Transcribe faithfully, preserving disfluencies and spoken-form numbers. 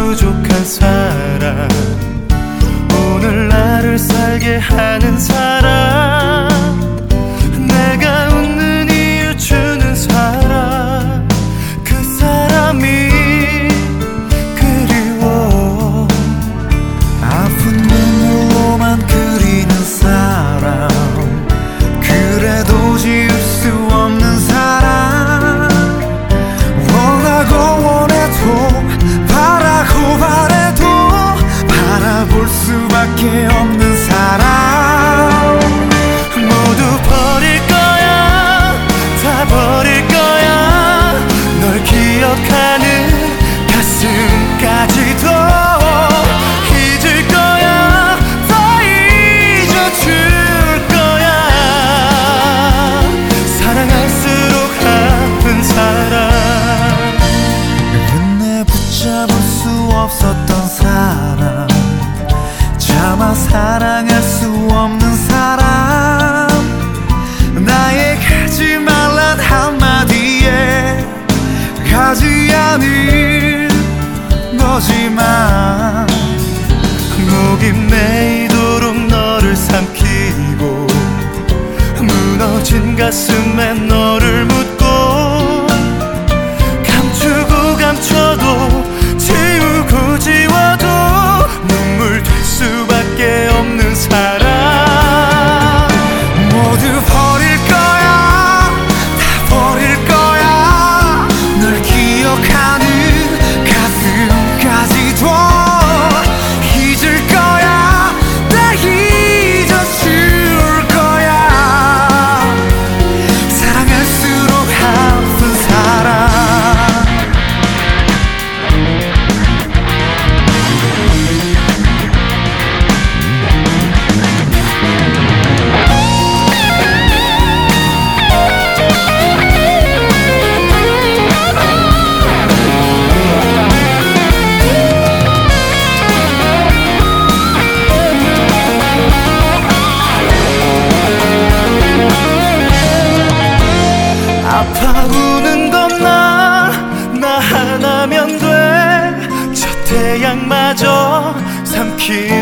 부족한 사람, 오늘 나를 살게 하는 사람, 내가 웃는 이유 주는 사람, 그 사람이 그리워. 아픈 눈으로만 그리는 사람, 그래도 지울 수 없는 사람, 원하고 원해도 바라고 바래도 바라볼 수밖에 없는 사람. 모두 버릴 거야, 다 버릴 거야, 널 기억하는 가슴까지도 잊을 거야, 다 잊어줄 거야. 사랑할수록 아픈 사람, 끝내 붙잡을 수 없었던 사람, 차마 사랑할 수 없는 사람, 나의 가지 말란 한마디에 가지 않을 거지만, 목이 메이도록 너를 삼키고 무너진 가슴에 너를 묻고, 감추고 감춰도 지우고 지워도 눈물 될 수밖에 없는 사람. 모두 버릴 거야, 다 버릴 거야, 널 기억하는 가슴까지도 잊을 거야, 다 잊어줄 거야. 사랑할수록 아픈 사람. 아파 우는 건 나, 나 하나면 돼. 저 태양마저 삼키